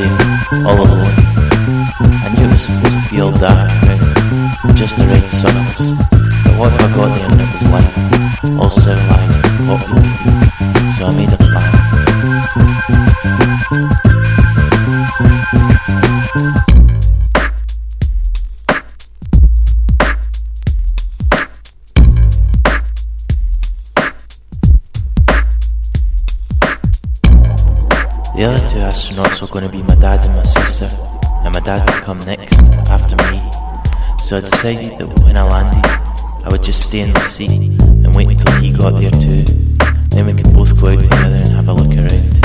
holiday, all alone. I knew it was supposed to be all dark and just the right surface, but what if I got there and it was light, all civilised and populated? So I made a plan. The other two astronauts were going to be my dad and my sister, and my dad would come next, after me. So I decided that when I landed, I would just stay in the seat and wait until he got there too. Then we could both go out together and have a look around.